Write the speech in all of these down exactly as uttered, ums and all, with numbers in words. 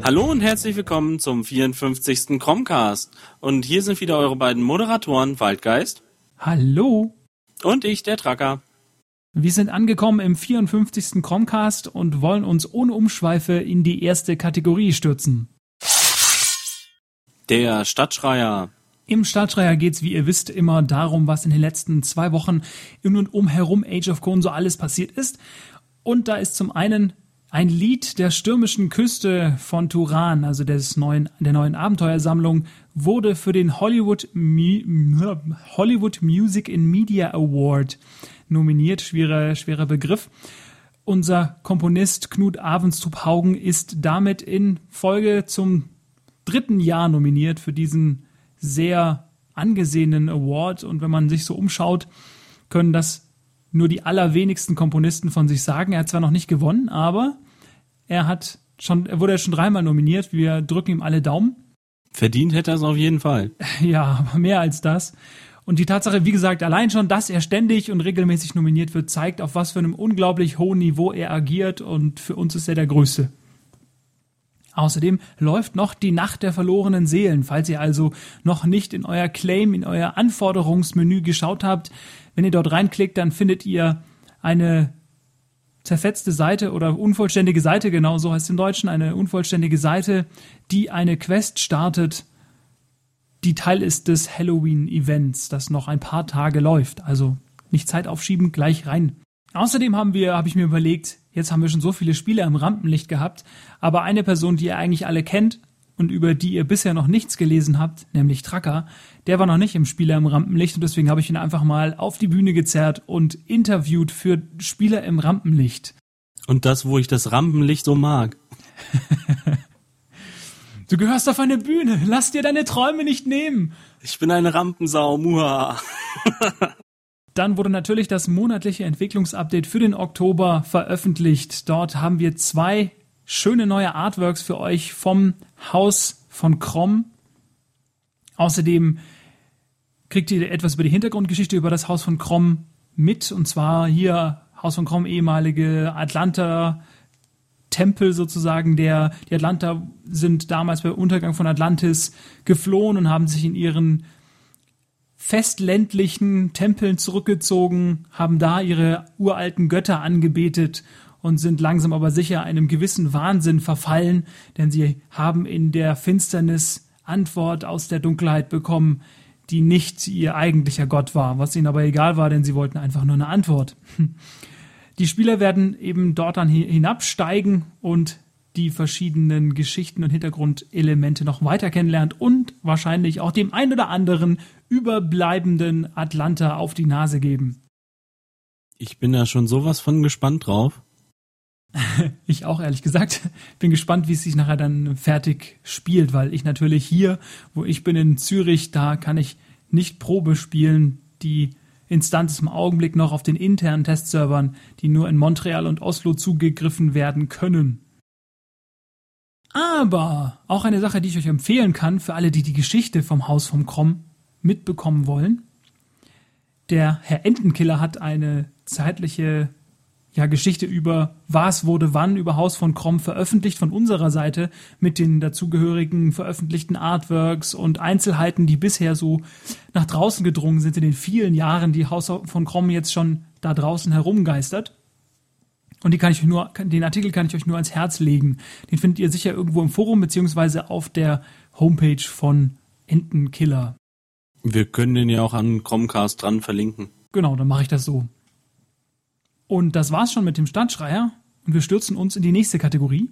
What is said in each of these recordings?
Hallo und herzlich willkommen zum vierundfünfzigsten Chromcast. Und hier sind wieder eure beiden Moderatoren, Waldgeist. Hallo. Und ich, der Tracker. Wir sind angekommen im vierundfünfzigsten Chromcast und wollen uns ohne Umschweife in die erste Kategorie stürzen. Der Stadtschreier. Im Stadtschreier geht's, wie ihr wisst, immer darum, was in den letzten zwei Wochen in und um herum Age of Conan so alles passiert ist. Und da ist zum einen ein Lied der stürmischen Küste von Turan, also des neuen, der neuen Abenteuersammlung, wurde für den Hollywood, Mu- Hollywood Music in Media Award nominiert. Schwerer, schwerer Begriff. Unser Komponist Knut Avenstrup-Haugen ist damit in Folge zum dritten Jahr nominiert für diesen sehr angesehenen Award. Und wenn man sich so umschaut, können das nur die allerwenigsten Komponisten von sich sagen. Er hat zwar noch nicht gewonnen, aber er hat schon, er wurde schon dreimal nominiert. Wir drücken ihm alle Daumen. Verdient hätte er es auf jeden Fall. Ja, aber mehr als das. Und die Tatsache, wie gesagt, allein schon, dass er ständig und regelmäßig nominiert wird, zeigt, auf was für einem unglaublich hohen Niveau er agiert. Und für uns ist er der Größte. Außerdem läuft noch die Nacht der verlorenen Seelen. Falls ihr also noch nicht in euer Claim, in euer Anforderungsmenü geschaut habt, wenn ihr dort reinklickt, dann findet ihr eine zerfetzte Seite oder unvollständige Seite, genau so heißt es im Deutschen, eine unvollständige Seite, die eine Quest startet, die Teil ist des Halloween-Events, das noch ein paar Tage läuft. Also nicht Zeit aufschieben, gleich rein. Außerdem haben wir, habe ich mir überlegt, jetzt haben wir schon so viele Spiele im Rampenlicht gehabt, aber eine Person, die ihr eigentlich alle kennt und über die ihr bisher noch nichts gelesen habt, nämlich Tracker, der war noch nicht im Spieler im Rampenlicht und deswegen habe ich ihn einfach mal auf die Bühne gezerrt und interviewt für Spieler im Rampenlicht. Und das, wo ich das Rampenlicht so mag. Du gehörst auf eine Bühne, lass dir deine Träume nicht nehmen. Ich bin eine Rampensau, muha. Dann wurde natürlich das monatliche Entwicklungsupdate für den Oktober veröffentlicht. Dort haben wir zwei schöne neue Artworks für euch vom Haus von Crom. Außerdem kriegt ihr etwas über die Hintergrundgeschichte über das Haus von Crom mit. Und zwar hier Haus von Crom, ehemalige Atlanta-Tempel sozusagen. Der, die Atlanter sind damals beim Untergang von Atlantis geflohen und haben sich in ihren festländlichen Tempeln zurückgezogen, haben da ihre uralten Götter angebetet und sind langsam aber sicher einem gewissen Wahnsinn verfallen, denn sie haben in der Finsternis Antwort aus der Dunkelheit bekommen, die nicht ihr eigentlicher Gott war, was ihnen aber egal war, denn sie wollten einfach nur eine Antwort. Die Spieler werden eben dort dann hinabsteigen und die verschiedenen Geschichten und Hintergrundelemente noch weiter kennenlernen und wahrscheinlich auch dem ein oder anderen überbleibenden Atlanta auf die Nase geben. Ich bin da schon sowas von gespannt drauf. Ich auch, ehrlich gesagt. Bin gespannt, wie es sich nachher dann fertig spielt, weil ich natürlich hier, wo ich bin in Zürich, da kann ich nicht Probe spielen. Die Instanz ist im Augenblick noch auf den internen Testservern, die nur in Montreal und Oslo zugegriffen werden können. Aber auch eine Sache, die ich euch empfehlen kann, für alle, die die Geschichte vom Haus vom Crom mitbekommen wollen. Der Herr Entenkiller hat eine zeitliche ja, Geschichte über was wurde wann über Haus von Crom veröffentlicht von unserer Seite mit den dazugehörigen veröffentlichten Artworks und Einzelheiten, die bisher so nach draußen gedrungen sind in den vielen Jahren, die Haus von Crom jetzt schon da draußen herumgeistert. Und die kann ich euch nur, den Artikel kann ich euch nur ans Herz legen. Den findet ihr sicher irgendwo im Forum beziehungsweise auf der Homepage von Entenkiller. Wir können den ja auch an Chromcast dran verlinken. Genau, dann mache ich das so. Und das war's schon mit dem Stadtschreier. Und wir stürzen uns in die nächste Kategorie.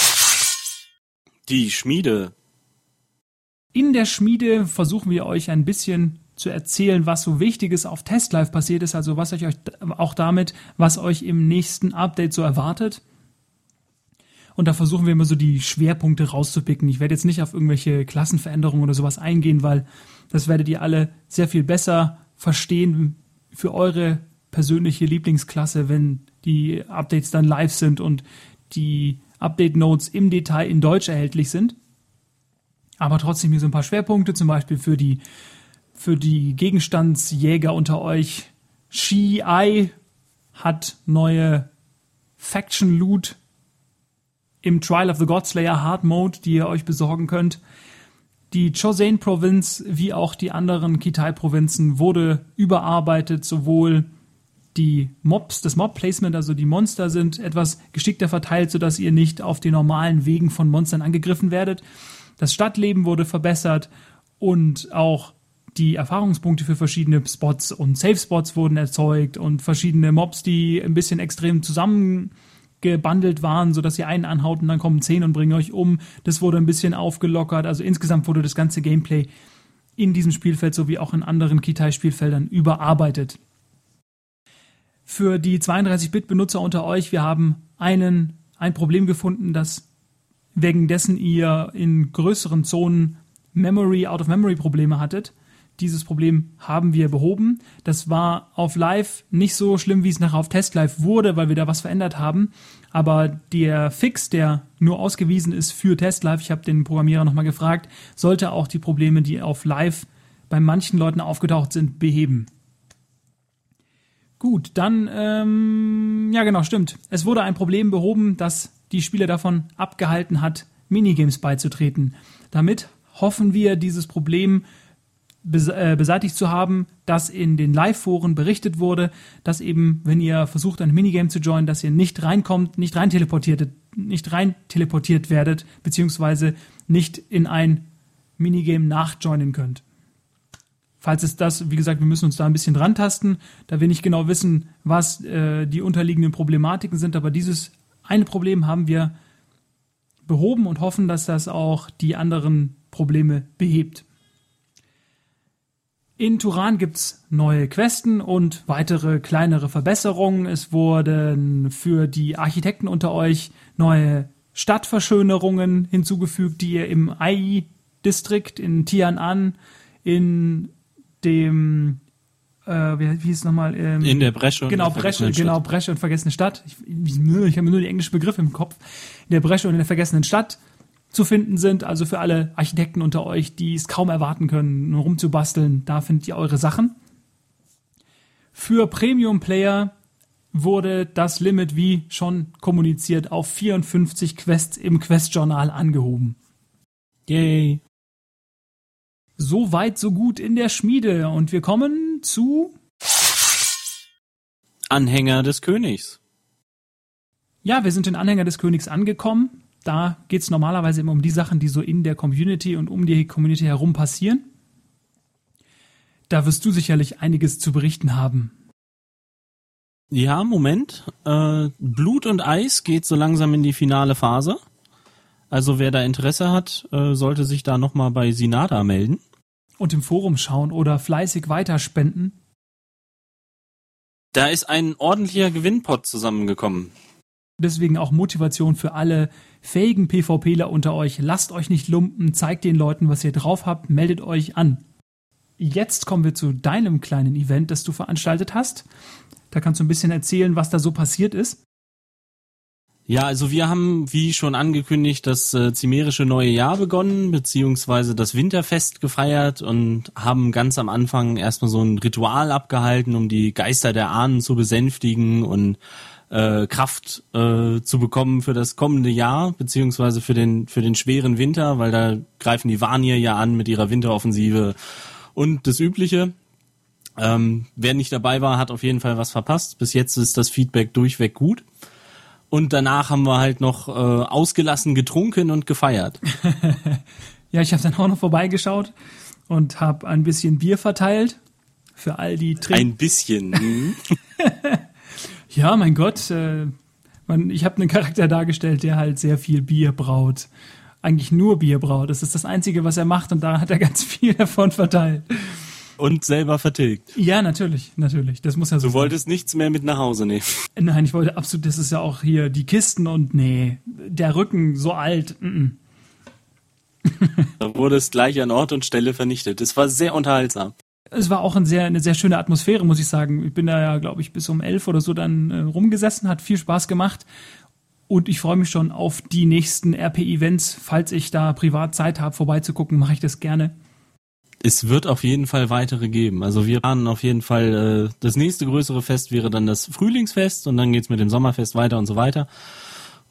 Die Schmiede. In der Schmiede versuchen wir euch ein bisschen zu erzählen, was so Wichtiges auf Testlive passiert ist, also was euch auch damit, was euch im nächsten Update so erwartet. Und da versuchen wir immer so die Schwerpunkte rauszupicken. Ich werde jetzt nicht auf irgendwelche Klassenveränderungen oder sowas eingehen, weil das werdet ihr alle sehr viel besser verstehen für eure persönliche Lieblingsklasse, wenn die Updates dann live sind und die Update-Notes im Detail in Deutsch erhältlich sind. Aber trotzdem hier so ein paar Schwerpunkte, zum Beispiel für die für die Gegenstandsjäger unter euch. Shi-Ai hat neue Faction-Loot im Trial of the Godslayer Hard Mode, die ihr euch besorgen könnt. Die Chosin-Provinz wie auch die anderen Kitai-Provinzen wurde überarbeitet, sowohl die Mobs, das Mob-Placement, also die Monster sind etwas geschickter verteilt, sodass ihr nicht auf den normalen Wegen von Monstern angegriffen werdet. Das Stadtleben wurde verbessert und auch die Erfahrungspunkte für verschiedene Spots und Safe-Spots wurden erzeugt und verschiedene Mobs, die ein bisschen extrem zusammengebundelt waren, sodass ihr einen anhaut und dann kommen zehn und bringen euch um. Das wurde ein bisschen aufgelockert. Also insgesamt wurde das ganze Gameplay in diesem Spielfeld sowie auch in anderen Kitai-Spielfeldern überarbeitet. Für die zweiunddreißig-Bit-Benutzer unter euch, wir haben einen, ein Problem gefunden, dass wegen dessen ihr in größeren Zonen Memory, Out-of-Memory-Probleme hattet. Dieses Problem haben wir behoben. Das war auf Live nicht so schlimm, wie es nachher auf Test Live wurde, weil wir da was verändert haben. Aber der Fix, der nur ausgewiesen ist für Test Live, ich habe den Programmierer nochmal gefragt, sollte auch die Probleme, die auf Live bei manchen Leuten aufgetaucht sind, beheben. Gut, dann, ähm, ja genau, stimmt. Es wurde ein Problem behoben, das die Spieler davon abgehalten hat, Minigames beizutreten. Damit hoffen wir, dieses Problem beseitigt zu haben, dass in den Live-Foren berichtet wurde, dass eben, wenn ihr versucht, ein Minigame zu joinen, dass ihr nicht reinkommt, nicht rein teleportiert, nicht rein teleportiert werdet, beziehungsweise nicht in ein Minigame nachjoinen könnt. Falls es das, wie gesagt, wir müssen uns da ein bisschen dran tasten, da wir nicht genau wissen, was äh, die unterliegenden Problematiken sind, aber dieses eine Problem haben wir behoben und hoffen, dass das auch die anderen Probleme behebt. In Turan gibt's neue Questen und weitere kleinere Verbesserungen. Es wurden für die Architekten unter euch neue Stadtverschönerungen hinzugefügt, die ihr im Ai-Distrikt in Tian'an, in dem, äh, wie hieß es nochmal? Ähm, in der Bresche. Genau, Bresche, genau, Bresche und Vergessene Stadt. Ich, ich, ich habe nur die englischen Begriffe im Kopf. In der Bresche und in der Vergessenen Stadt zu finden sind, also für alle Architekten unter euch, die es kaum erwarten können, rumzubasteln, da findet ihr eure Sachen. Für Premium-Player wurde das Limit, wie schon kommuniziert, auf vierundfünfzig Quests im Quest-Journal angehoben. Yay! So weit, so gut in der Schmiede. Und wir kommen zu Anhänger des Königs. Ja, wir sind in Anhänger des Königs angekommen. Da geht es normalerweise immer um die Sachen, die so in der Community und um die Community herum passieren. Da wirst du sicherlich einiges zu berichten haben. Ja, Moment. Äh, Blut und Eis geht so langsam in die finale Phase. Also wer da Interesse hat, äh, sollte sich da nochmal bei Sinada melden. Und im Forum schauen oder fleißig weiterspenden. Da ist ein ordentlicher Gewinnpot zusammengekommen. Deswegen auch Motivation für alle fähigen PvPler unter euch. Lasst euch nicht lumpen, zeigt den Leuten, was ihr drauf habt, meldet euch an. Jetzt kommen wir zu deinem kleinen Event, das du veranstaltet hast. Da kannst du ein bisschen erzählen, was da so passiert ist. Ja, also wir haben, wie schon angekündigt, das äh, Chimärische neue Jahr begonnen, beziehungsweise das Winterfest gefeiert und haben ganz am Anfang erstmal so ein Ritual abgehalten, um die Geister der Ahnen zu besänftigen und äh, Kraft äh, zu bekommen für das kommende Jahr, beziehungsweise für den für den schweren Winter, weil da greifen die Vanir ja an mit ihrer Winteroffensive und das Übliche. Ähm, wer nicht dabei war, hat auf jeden Fall was verpasst. Bis jetzt ist das Feedback durchweg gut. Und danach haben wir halt noch äh, ausgelassen getrunken und gefeiert. Ja, ich habe dann auch noch vorbeigeschaut und habe ein bisschen Bier verteilt für all die Trinken. Ein bisschen. Ja, mein Gott, äh, man, ich habe einen Charakter dargestellt, der halt sehr viel Bier braut. Eigentlich nur Bier braut. Das ist das Einzige, was er macht, und da hat er ganz viel davon verteilt. Und selber vertilgt. Ja, natürlich, natürlich. Das muss ja so Du sein. wolltest nichts mehr mit nach Hause nehmen. Nein, ich wollte absolut, das ist ja auch hier die Kisten und nee, der Rücken so alt. Mm-mm. Da wurde es gleich an Ort und Stelle vernichtet. Es war sehr unterhaltsam. Es war auch ein sehr, eine sehr schöne Atmosphäre, muss ich sagen. Ich bin da ja, glaube ich, bis um elf oder so dann äh, rumgesessen, hat viel Spaß gemacht. Und ich freue mich schon auf die nächsten R P-Events. Falls ich da privat Zeit habe, vorbeizugucken, mache ich das gerne. Es wird auf jeden Fall weitere geben. Also wir planen auf jeden Fall, äh, das nächste größere Fest wäre dann das Frühlingsfest und dann geht's mit dem Sommerfest weiter und so weiter.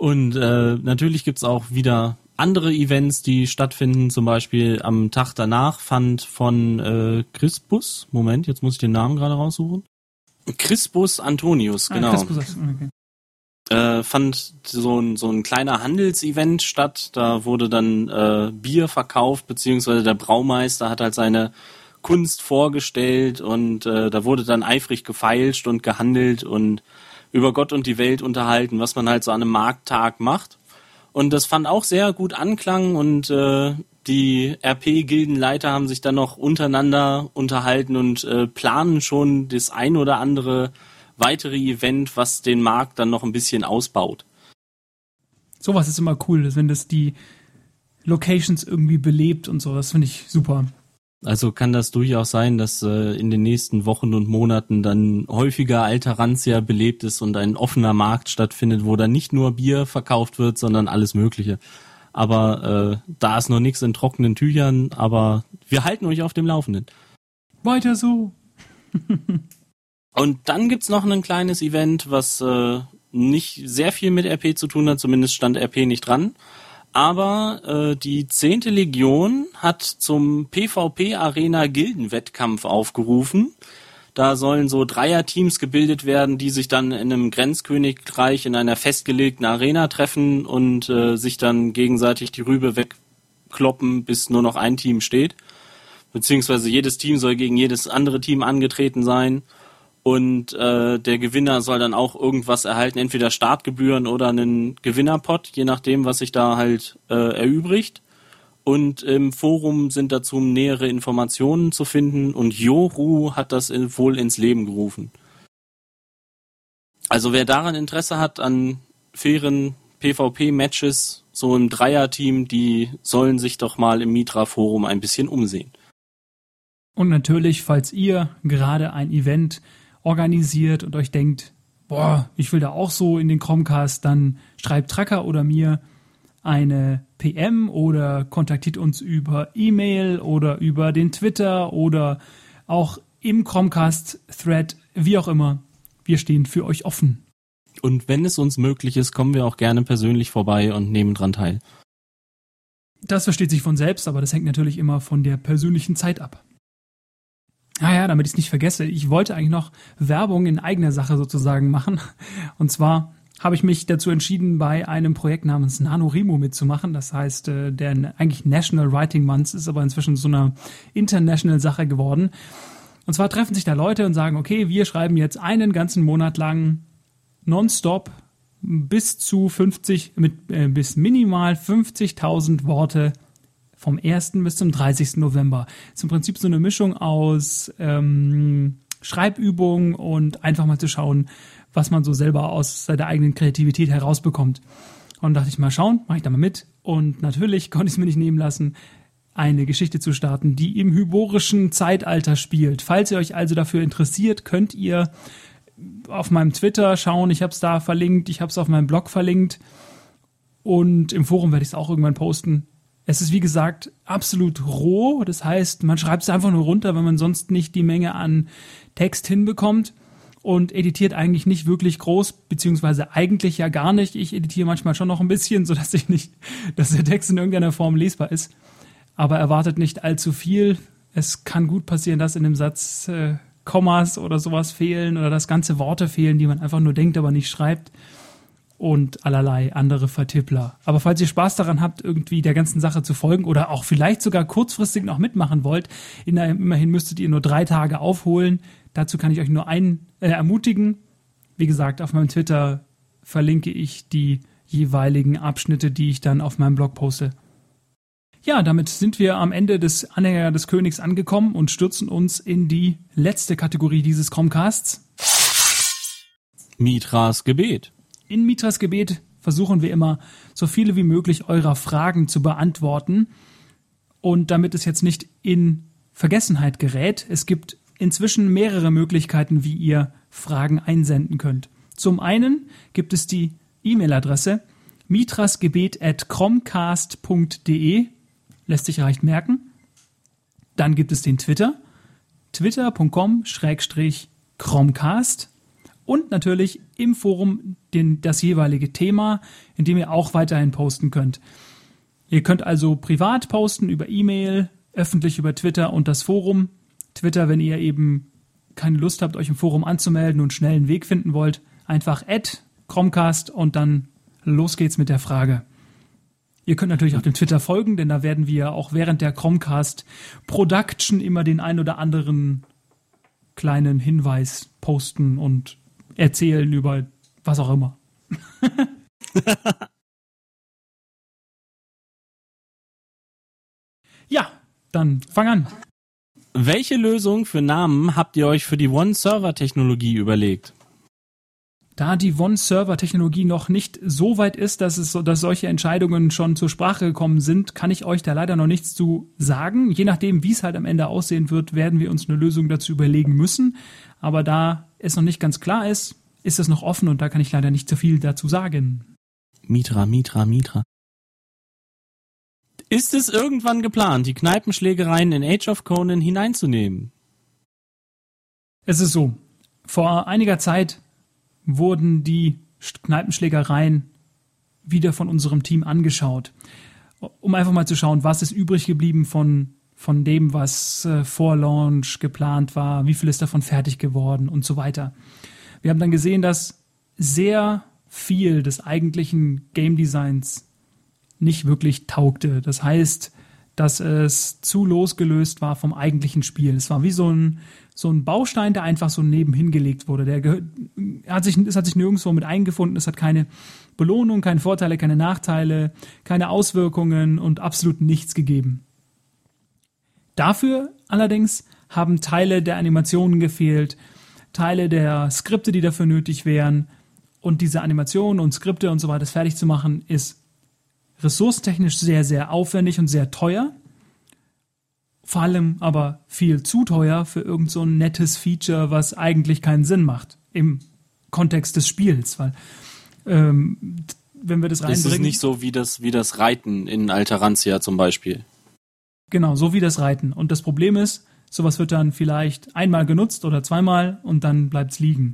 Und äh, natürlich gibt's auch wieder andere Events, die stattfinden. Zum Beispiel am Tag danach fand von äh, Crispus, Moment, jetzt muss ich den Namen gerade raussuchen. Crispus Antonius, genau. Ah, Crispus, okay. Äh, fand so ein, so ein kleiner Handelsevent statt. Da wurde dann äh, Bier verkauft, beziehungsweise der Braumeister hat halt seine Kunst vorgestellt und äh, da wurde dann eifrig gefeilscht und gehandelt und über Gott und die Welt unterhalten, was man halt so an einem Markttag macht. Und das fand auch sehr gut Anklang und äh, die R P-Gildenleiter haben sich dann noch untereinander unterhalten und äh, planen schon das ein oder andere weitere Event, was den Markt dann noch ein bisschen ausbaut. Sowas ist immer cool, wenn das die Locations irgendwie belebt und so, das finde ich super. Also kann das durchaus sein, dass äh, in den nächsten Wochen und Monaten dann häufiger Alterrantia belebt ist und ein offener Markt stattfindet, wo dann nicht nur Bier verkauft wird, sondern alles Mögliche. Aber äh, da ist noch nichts in trockenen Tüchern, aber wir halten euch auf dem Laufenden. Weiter so. Und dann gibt's noch ein kleines Event, was äh, nicht sehr viel mit R P zu tun hat, zumindest stand R P nicht dran. Aber äh, die zehnte Legion hat zum PvP-Arena-Gildenwettkampf aufgerufen. Da sollen so Dreierteams gebildet werden, die sich dann in einem Grenzkönigreich in einer festgelegten Arena treffen und äh, sich dann gegenseitig die Rübe wegkloppen, bis nur noch ein Team steht. Beziehungsweise jedes Team soll gegen jedes andere Team angetreten sein. Und äh, der Gewinner soll dann auch irgendwas erhalten, entweder Startgebühren oder einen Gewinnerpot, je nachdem, was sich da halt äh, erübrigt. Und im Forum sind dazu nähere Informationen zu finden und Yoru hat das in, wohl ins Leben gerufen. Also wer daran Interesse hat an fairen PvP-Matches, so im Dreierteam, die sollen sich doch mal im Mitra-Forum ein bisschen umsehen. Und natürlich, falls ihr gerade ein Event organisiert und euch denkt, boah, ich will da auch so in den Chromecast, dann schreibt Tracker oder mir eine P M oder kontaktiert uns über E-Mail oder über den Twitter oder auch im Chromecast-Thread, wie auch immer. Wir stehen für euch offen. Und wenn es uns möglich ist, kommen wir auch gerne persönlich vorbei und nehmen dran teil. Das versteht sich von selbst, aber das hängt natürlich immer von der persönlichen Zeit ab. Ah ja, damit ich es nicht vergesse, ich wollte eigentlich noch Werbung in eigener Sache sozusagen machen. Und zwar habe ich mich dazu entschieden, bei einem Projekt namens NaNoWriMo mitzumachen. Das heißt, der eigentlich National Writing Month ist aber inzwischen so eine international Sache geworden. Und zwar treffen sich da Leute und sagen, okay, wir schreiben jetzt einen ganzen Monat lang nonstop bis zu fünfzig, mit äh, bis minimal fünfzigtausend Worte vom ersten bis zum dreißigsten November. Das ist im Prinzip so eine Mischung aus ähm, Schreibübung und einfach mal zu schauen, was man so selber aus seiner eigenen Kreativität herausbekommt. Und dachte ich mal, schauen, mache ich da mal mit. Und natürlich konnte ich es mir nicht nehmen lassen, eine Geschichte zu starten, die im hyborischen Zeitalter spielt. Falls ihr euch also dafür interessiert, könnt ihr auf meinem Twitter schauen. Ich habe es da verlinkt, ich habe es auf meinem Blog verlinkt und im Forum werde ich es auch irgendwann posten. Es ist, wie gesagt, absolut roh. Das heißt, man schreibt es einfach nur runter, wenn man sonst nicht die Menge an Text hinbekommt und editiert eigentlich nicht wirklich groß, beziehungsweise eigentlich ja gar nicht. Ich editiere manchmal schon noch ein bisschen, sodass ich nicht, dass der Text in irgendeiner Form lesbar ist. Aber erwartet nicht allzu viel. Es kann gut passieren, dass in dem Satz äh, Kommas oder sowas fehlen oder dass ganze Worte fehlen, die man einfach nur denkt, aber nicht schreibt. Und allerlei andere Vertippler. Aber falls ihr Spaß daran habt, irgendwie der ganzen Sache zu folgen oder auch vielleicht sogar kurzfristig noch mitmachen wollt, in der, immerhin müsstet ihr nur drei Tage aufholen. Dazu kann ich euch nur einen äh, ermutigen. Wie gesagt, auf meinem Twitter verlinke ich die jeweiligen Abschnitte, die ich dann auf meinem Blog poste. Ja, damit sind wir am Ende des Anhänger des Königs angekommen und stürzen uns in die letzte Kategorie dieses Chromecasts. Mitras Gebet. In Mitras Gebet versuchen wir immer, so viele wie möglich eurer Fragen zu beantworten. Und damit es jetzt nicht in Vergessenheit gerät, es gibt inzwischen mehrere Möglichkeiten, wie ihr Fragen einsenden könnt. Zum einen gibt es die E-Mail-Adresse mitrasgebet at chromecast punkt de, lässt sich leicht merken. Dann gibt es den Twitter, twitter punkt com slash chromecast. Und natürlich im Forum den, das jeweilige Thema, in dem ihr auch weiterhin posten könnt. Ihr könnt also privat posten über E-Mail, öffentlich über Twitter und das Forum. Twitter, wenn ihr eben keine Lust habt, euch im Forum anzumelden und schnell einen Weg finden wollt, einfach at Chromecast und dann los geht's mit der Frage. Ihr könnt natürlich auch dem Twitter folgen, denn da werden wir auch während der Chromecast Production immer den ein oder anderen kleinen Hinweis posten und erzählen über was auch immer. Ja, dann fang an. Welche Lösung für Namen habt ihr euch für die One-Server-Technologie überlegt? Da die One-Server-Technologie noch nicht so weit ist, dass es so, dass solche Entscheidungen schon zur Sprache gekommen sind, kann ich euch da leider noch nichts zu sagen. Je nachdem, wie es halt am Ende aussehen wird, werden wir uns eine Lösung dazu überlegen müssen. Aber da es noch nicht ganz klar ist, ist es noch offen und da kann ich leider nicht so viel dazu sagen. Mitra, Mitra, Mitra. Ist es irgendwann geplant, die Kneipenschlägereien in Age of Conan hineinzunehmen? Es ist so, vor einiger Zeit wurden die Kneipenschlägereien wieder von unserem Team angeschaut, um einfach mal zu schauen, was ist übrig geblieben von, von dem, was äh, vor Launch geplant war, wie viel ist davon fertig geworden und so weiter. Wir haben dann gesehen, dass sehr viel des eigentlichen Game Designs nicht wirklich taugte. Das heißt, dass es zu losgelöst war vom eigentlichen Spiel. Es war wie so ein, so ein Baustein, der einfach so nebenhin gelegt wurde. Der gehört, hat sich, es hat sich nirgendwo mit eingefunden. Es hat keine Belohnung, keine Vorteile, keine Nachteile, keine Auswirkungen und absolut nichts gegeben. Dafür allerdings haben Teile der Animationen gefehlt, Teile der Skripte, die dafür nötig wären. Und diese Animationen und Skripte und so weiter fertig zu machen, ist ressourcentechnisch sehr, sehr aufwendig und sehr teuer. Vor allem aber viel zu teuer für irgend so ein nettes Feature, was eigentlich keinen Sinn macht im Kontext des Spiels. Weil, ähm, wenn wir das reinbringen... Ist es nicht so wie das, wie das Reiten in Alterantia zum Beispiel? Genau, so wie das Reiten. Und das Problem ist, sowas wird dann vielleicht einmal genutzt oder zweimal und dann bleibt's liegen.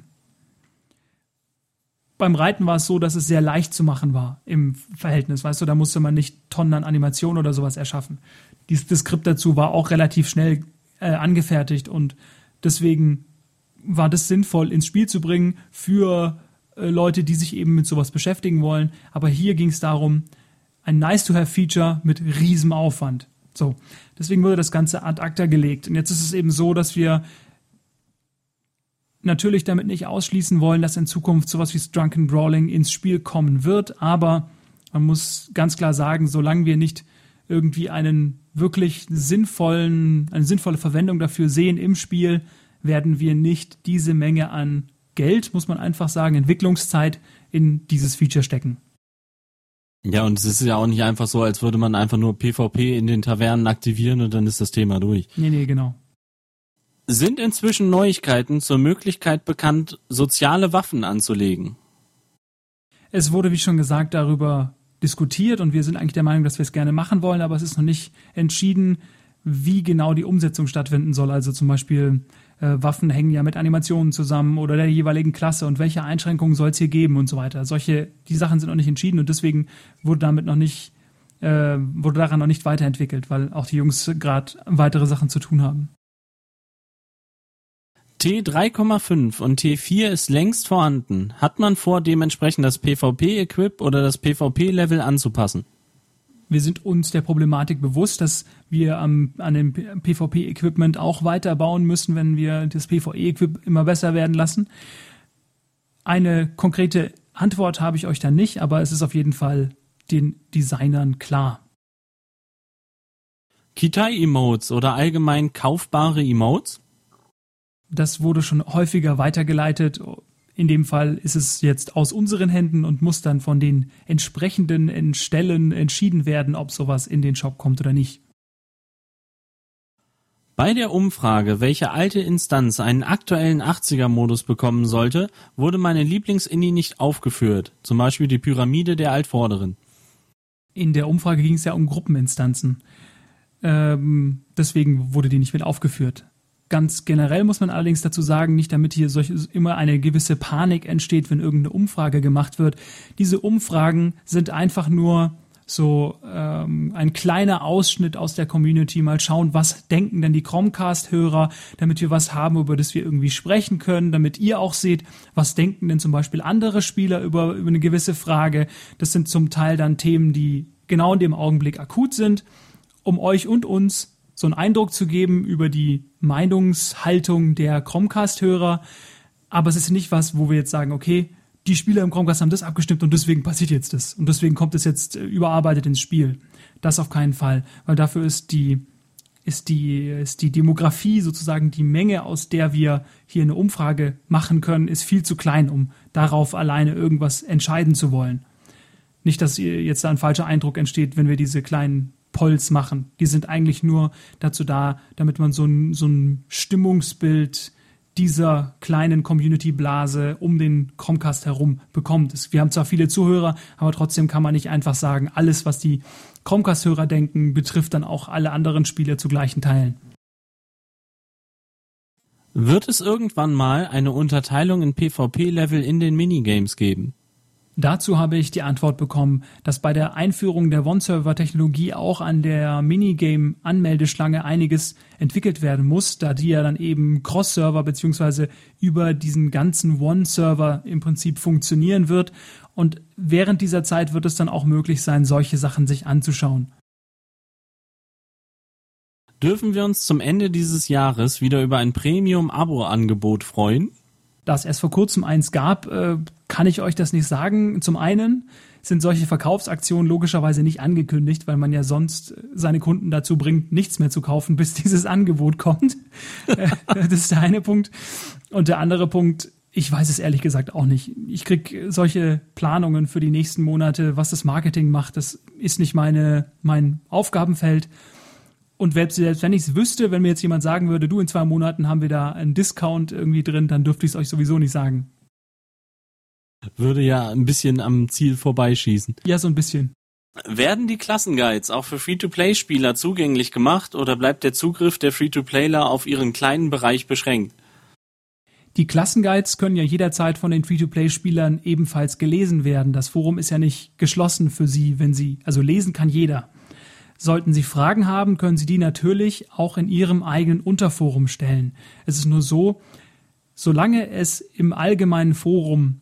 Beim Reiten war es so, dass es sehr leicht zu machen war im Verhältnis. Weißt du, da musste man nicht Tonnen an Animationen oder sowas erschaffen. Dies, das Skript dazu war auch relativ schnell äh, angefertigt und deswegen war das sinnvoll ins Spiel zu bringen für äh, Leute, die sich eben mit sowas beschäftigen wollen. Aber hier ging es darum, ein Nice-to-have-Feature mit riesem Aufwand. So, deswegen wurde das Ganze ad acta gelegt. Und jetzt ist es eben so, dass wir natürlich damit nicht ausschließen wollen, dass in Zukunft sowas wie Drunken Brawling ins Spiel kommen wird, aber man muss ganz klar sagen, solange wir nicht irgendwie einen wirklich sinnvollen, eine sinnvolle Verwendung dafür sehen im Spiel, werden wir nicht diese Menge an Geld, muss man einfach sagen, Entwicklungszeit in dieses Feature stecken. Ja, und es ist ja auch nicht einfach so, als würde man einfach nur PvP in den Tavernen aktivieren und dann ist das Thema durch. Nee, nee, genau. Sind inzwischen Neuigkeiten zur Möglichkeit bekannt, soziale Waffen anzulegen? Es wurde, wie schon gesagt, darüber diskutiert und wir sind eigentlich der Meinung, dass wir es gerne machen wollen, aber es ist noch nicht entschieden, wie genau die Umsetzung stattfinden soll. Also zum Beispiel äh, Waffen hängen ja mit Animationen zusammen oder der jeweiligen Klasse und welche Einschränkungen soll es hier geben und so weiter. Solche, die Sachen sind noch nicht entschieden und deswegen wurde damit noch nicht, äh, wurde daran noch nicht weiterentwickelt, weil auch die Jungs gerade weitere Sachen zu tun haben. T drei Komma fünf und T vier ist längst vorhanden. Hat man vor, dementsprechend das PvP-Equip oder das PvP-Level anzupassen? Wir sind uns der Problematik bewusst, dass wir am, an dem PvP-Equipment auch weiterbauen müssen, wenn wir das PvE-Equip immer besser werden lassen. Eine konkrete Antwort habe ich euch da nicht, aber es ist auf jeden Fall den Designern klar. Kitai-Emotes oder allgemein kaufbare Emotes? Das wurde schon häufiger weitergeleitet. In dem Fall ist es jetzt aus unseren Händen und muss dann von den entsprechenden Stellen entschieden werden, ob sowas in den Shop kommt oder nicht. Bei der Umfrage, welche alte Instanz einen aktuellen achtziger-Modus bekommen sollte, wurde meine Lieblings-Inni nicht aufgeführt. Zum Beispiel die Pyramide der Altvorderen. In der Umfrage ging es ja um Gruppeninstanzen. Ähm, deswegen wurde die nicht mit aufgeführt. Ganz generell muss man allerdings dazu sagen, nicht damit hier solch, immer eine gewisse Panik entsteht, wenn irgendeine Umfrage gemacht wird. Diese Umfragen sind einfach nur so ähm, ein kleiner Ausschnitt aus der Community. Mal schauen, was denken denn die Chromecast-Hörer, damit wir was haben, über das wir irgendwie sprechen können, damit ihr auch seht, was denken denn zum Beispiel andere Spieler über, über eine gewisse Frage. Das sind zum Teil dann Themen, die genau in dem Augenblick akut sind, um euch und uns so einen Eindruck zu geben über die Meinungshaltung der Chromecast-Hörer. Aber es ist nicht was, wo wir jetzt sagen, okay, die Spieler im Chromecast haben das abgestimmt und deswegen passiert jetzt das. Und deswegen kommt es jetzt überarbeitet ins Spiel. Das auf keinen Fall. Weil dafür ist die, ist die, ist die Demografie, sozusagen die Menge, aus der wir hier eine Umfrage machen können, ist viel zu klein, um darauf alleine irgendwas entscheiden zu wollen. Nicht, dass jetzt da ein falscher Eindruck entsteht, wenn wir diese kleinen Polls machen. Die sind eigentlich nur dazu da, damit man so ein, so ein Stimmungsbild dieser kleinen Community-Blase um den Chromecast herum bekommt. Wir haben zwar viele Zuhörer, aber trotzdem kann man nicht einfach sagen, alles, was die Chromecast-Hörer denken, betrifft dann auch alle anderen Spieler zu gleichen Teilen. Wird es irgendwann mal eine Unterteilung in PvP-Level in den Minigames geben? Dazu habe ich die Antwort bekommen, dass bei der Einführung der One-Server-Technologie auch an der Minigame-Anmeldeschlange einiges entwickelt werden muss, da die ja dann eben Cross-Server beziehungsweise über diesen ganzen One-Server im Prinzip funktionieren wird. Und während dieser Zeit wird es dann auch möglich sein, solche Sachen sich anzuschauen. Dürfen wir uns zum Ende dieses Jahres wieder über ein Premium-Abo-Angebot freuen? Da es erst vor kurzem eins gab, äh, kann ich euch das nicht sagen. Zum einen sind solche Verkaufsaktionen logischerweise nicht angekündigt, weil man ja sonst seine Kunden dazu bringt, nichts mehr zu kaufen, bis dieses Angebot kommt. Das ist der eine Punkt. Und der andere Punkt, ich weiß es ehrlich gesagt auch nicht. Ich kriege solche Planungen für die nächsten Monate, was das Marketing macht. Das ist nicht meine, mein Aufgabenfeld. Und selbst wenn ich es wüsste, wenn mir jetzt jemand sagen würde, du, in zwei Monaten haben wir da einen Discount irgendwie drin, dann dürfte ich es euch sowieso nicht sagen. Würde ja ein bisschen am Ziel vorbeischießen. Ja, so ein bisschen. Werden die Klassenguides auch für Free-to-Play-Spieler zugänglich gemacht oder bleibt der Zugriff der Free-to-Playler auf ihren kleinen Bereich beschränkt? Die Klassenguides können ja jederzeit von den Free-to-Play-Spielern ebenfalls gelesen werden. Das Forum ist ja nicht geschlossen für sie, wenn sie, also lesen kann jeder. Sollten Sie Fragen haben, können Sie die natürlich auch in Ihrem eigenen Unterforum stellen. Es ist nur so, solange es im allgemeinen Forum,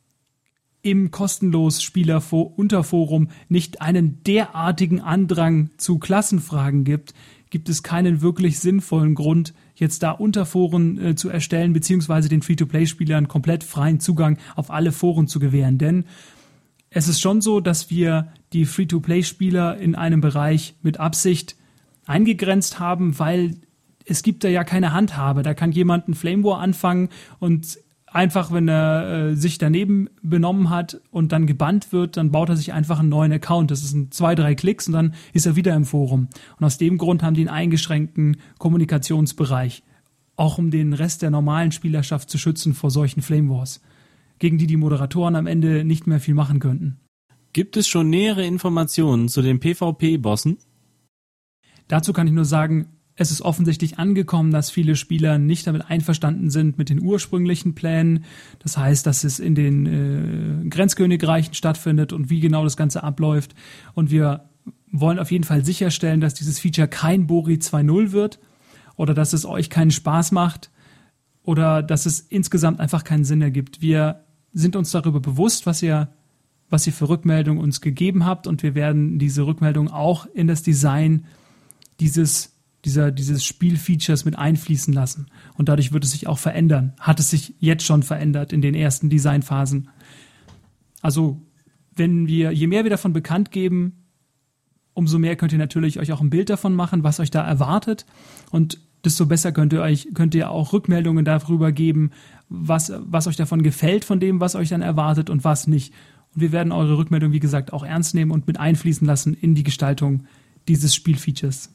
im kostenlos Spieler-Unterforum nicht einen derartigen Andrang zu Klassenfragen gibt, gibt es keinen wirklich sinnvollen Grund, jetzt da Unterforen äh, zu erstellen, beziehungsweise den Free-to-Play-Spielern komplett freien Zugang auf alle Foren zu gewähren. Denn es ist schon so, dass wir die Free-to-Play-Spieler in einem Bereich mit Absicht eingegrenzt haben, weil es gibt da ja keine Handhabe. Da kann jemand ein Flame War anfangen und einfach, wenn er äh, sich daneben benommen hat und dann gebannt wird, dann baut er sich einfach einen neuen Account. Das sind zwei, drei Klicks und dann ist er wieder im Forum. Und aus dem Grund haben die einen eingeschränkten Kommunikationsbereich, auch um den Rest der normalen Spielerschaft zu schützen vor solchen Flame Wars, gegen die die Moderatoren am Ende nicht mehr viel machen könnten. Gibt es schon nähere Informationen zu den PvP-Bossen? Dazu kann ich nur sagen, es ist offensichtlich angekommen, dass viele Spieler nicht damit einverstanden sind mit den ursprünglichen Plänen. Das heißt, dass es in den äh, Grenzkönigreichen stattfindet und wie genau das Ganze abläuft. Und wir wollen auf jeden Fall sicherstellen, dass dieses Feature kein Bori zwei Punkt null wird oder dass es euch keinen Spaß macht oder dass es insgesamt einfach keinen Sinn ergibt. Wir sind uns darüber bewusst, was ihr, was ihr für Rückmeldungen uns gegeben habt und wir werden diese Rückmeldung auch in das Design dieses dieser, dieses Spielfeatures mit einfließen lassen. Und dadurch wird es sich auch verändern. Hat es sich jetzt schon verändert in den ersten Designphasen. Also, wenn wir, je mehr wir davon bekannt geben, umso mehr könnt ihr natürlich euch auch ein Bild davon machen, was euch da erwartet. Und desto besser könnt ihr euch, könnt ihr auch Rückmeldungen darüber geben, was, was euch davon gefällt, von dem, was euch dann erwartet und was nicht. Und wir werden eure Rückmeldung, wie gesagt, auch ernst nehmen und mit einfließen lassen in die Gestaltung dieses Spielfeatures.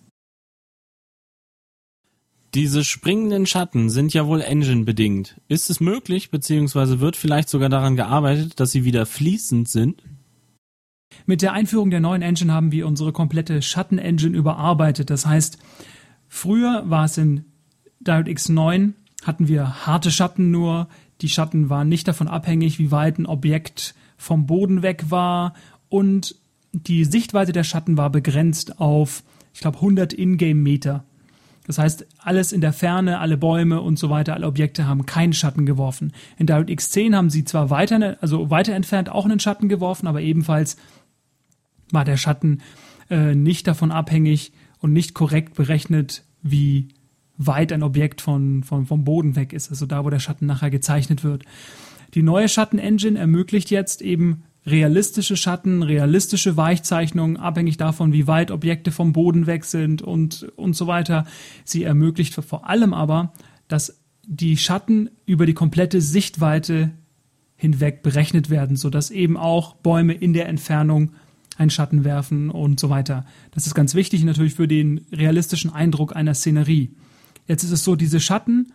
Diese springenden Schatten sind ja wohl Engine-bedingt. Ist es möglich, beziehungsweise wird vielleicht sogar daran gearbeitet, dass sie wieder fließend sind? Mit der Einführung der neuen Engine haben wir unsere komplette Schatten-Engine überarbeitet. Das heißt, früher war es in DirectX neun hatten wir harte Schatten nur. Die Schatten waren nicht davon abhängig, wie weit ein Objekt vom Boden weg war. Und die Sichtweite der Schatten war begrenzt auf, ich glaube, hundert Ingame-Meter. Das heißt, alles in der Ferne, alle Bäume und so weiter, alle Objekte haben keinen Schatten geworfen. In DirectX zehn haben sie zwar weiter, also weiter entfernt auch einen Schatten geworfen, aber ebenfalls war der Schatten äh, nicht davon abhängig und nicht korrekt berechnet, wie weit ein Objekt von, von, vom Boden weg ist, also da, wo der Schatten nachher gezeichnet wird. Die neue Schatten-Engine ermöglicht jetzt eben realistische Schatten, realistische Weichzeichnungen, abhängig davon, wie weit Objekte vom Boden weg sind und, und so weiter. Sie ermöglicht vor allem aber, dass die Schatten über die komplette Sichtweite hinweg berechnet werden, sodass eben auch Bäume in der Entfernung einen Schatten werfen und so weiter. Das ist ganz wichtig natürlich für den realistischen Eindruck einer Szenerie. Jetzt ist es so, diese Schatten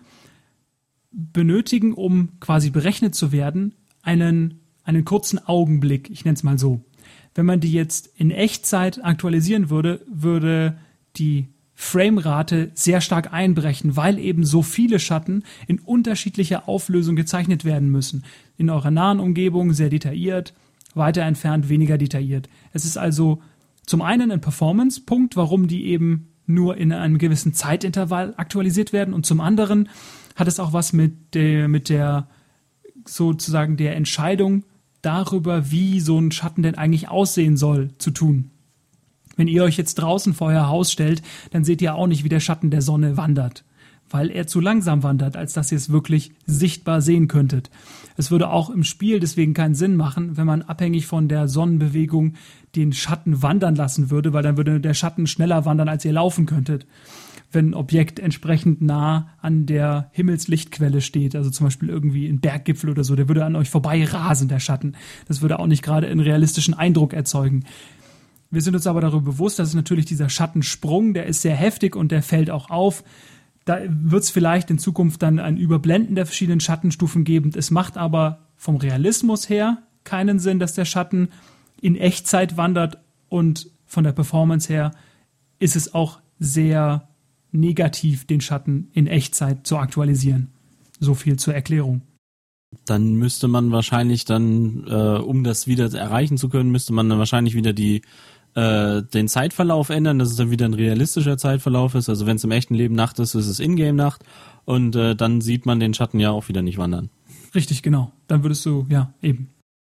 benötigen, um quasi berechnet zu werden, einen einen kurzen Augenblick, ich nenne es mal so. Wenn man die jetzt in Echtzeit aktualisieren würde, würde die Framerate sehr stark einbrechen, weil eben so viele Schatten in unterschiedlicher Auflösung gezeichnet werden müssen. In eurer nahen Umgebung sehr detailliert, weiter entfernt weniger detailliert. Es ist also zum einen ein Performance-Punkt, warum die eben nur in einem gewissen Zeitintervall aktualisiert werden, und zum anderen hat es auch was mit der, mit der sozusagen der Entscheidung darüber, wie so ein Schatten denn eigentlich aussehen soll, zu tun. Wenn ihr euch jetzt draußen vor euer Haus stellt, dann seht ihr auch nicht, wie der Schatten der Sonne wandert, weil er zu langsam wandert, als dass ihr es wirklich sichtbar sehen könntet. Es würde auch im Spiel deswegen keinen Sinn machen, wenn man abhängig von der Sonnenbewegung den Schatten wandern lassen würde, weil dann würde der Schatten schneller wandern, als ihr laufen könntet, wenn ein Objekt entsprechend nah an der Himmelslichtquelle steht, also zum Beispiel irgendwie ein Berggipfel oder so, der würde an euch vorbei rasen, der Schatten. Das würde auch nicht gerade einen realistischen Eindruck erzeugen. Wir sind uns aber darüber bewusst, dass es natürlich dieser Schattensprung, der ist sehr heftig und der fällt auch auf. Da wird es vielleicht in Zukunft dann ein Überblenden der verschiedenen Schattenstufen geben. Es macht aber vom Realismus her keinen Sinn, dass der Schatten in Echtzeit wandert, und von der Performance her ist es auch sehr negativ, den Schatten in Echtzeit zu aktualisieren. So viel zur Erklärung. Dann müsste man wahrscheinlich dann, äh, um das wieder erreichen zu können, müsste man dann wahrscheinlich wieder die äh, den Zeitverlauf ändern, dass es dann wieder ein realistischer Zeitverlauf ist. Also wenn es im echten Leben Nacht ist, ist es Ingame-Nacht, und äh, dann sieht man den Schatten ja auch wieder nicht wandern. Richtig, genau. Dann würdest du, ja, eben.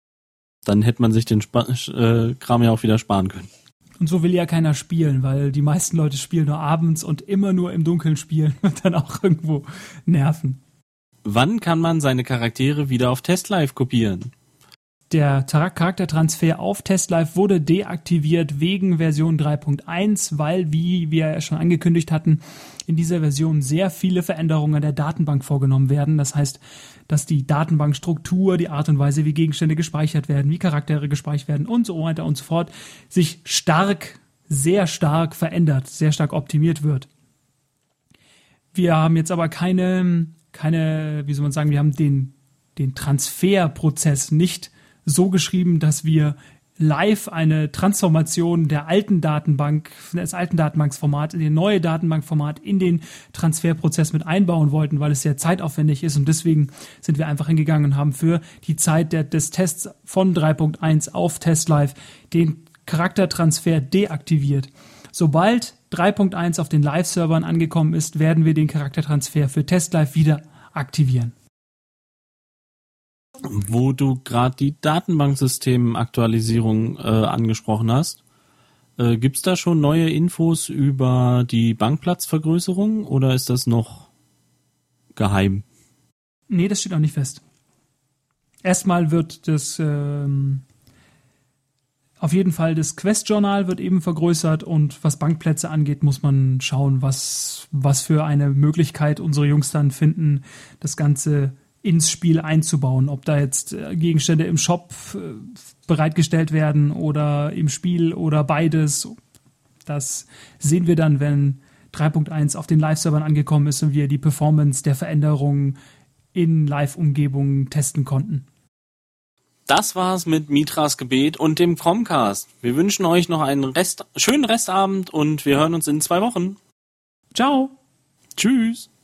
Dann hätte man sich den Sp- äh, Kram ja auch wieder sparen können. Und so will ja keiner spielen, weil die meisten Leute spielen nur abends und immer nur im Dunkeln spielen und dann auch irgendwo nerven. Wann kann man seine Charaktere wieder auf TestLive kopieren? Der Charaktertransfer auf TestLive wurde deaktiviert wegen Version drei Punkt eins, weil, wie wir ja schon angekündigt hatten, in dieser Version sehr viele Veränderungen der Datenbank vorgenommen werden. Das heißt, dass die Datenbankstruktur, die Art und Weise, wie Gegenstände gespeichert werden, wie Charaktere gespeichert werden und so weiter und so fort, sich stark, sehr stark verändert, sehr stark optimiert wird. Wir haben jetzt aber keine, keine, wie soll man sagen, wir haben den, den Transferprozess nicht so geschrieben, dass wir live eine Transformation der alten Datenbank, des alten Datenbanksformats in den neue Datenbankformat in den Transferprozess mit einbauen wollten, weil es sehr zeitaufwendig ist, und deswegen sind wir einfach hingegangen und haben für die Zeit der, des Tests von drei Punkt eins auf TestLive den Charaktertransfer deaktiviert. Sobald drei Punkt eins auf den Live-Servern angekommen ist, werden wir den Charaktertransfer für TestLive wieder aktivieren. Wo du gerade die Datenbanksystem-Aktualisierung äh, angesprochen hast, äh, gibt's da schon neue Infos über die Bankplatzvergrößerung oder ist das noch geheim? Nee, das steht auch nicht fest. Erstmal wird das ähm, auf jeden Fall das Quest-Journal wird eben vergrößert, und was Bankplätze angeht, muss man schauen, was, was für eine Möglichkeit unsere Jungs dann finden, das Ganze ins Spiel einzubauen. Ob da jetzt Gegenstände im Shop bereitgestellt werden oder im Spiel oder beides, das sehen wir dann, wenn drei Punkt eins auf den Live-Servern angekommen ist und wir die Performance der Veränderungen in Live-Umgebungen testen konnten. Das war's mit Mitras Gebet und dem Chromecast. Wir wünschen euch noch einen Rest, schönen Restabend und wir hören uns in zwei Wochen. Ciao. Tschüss.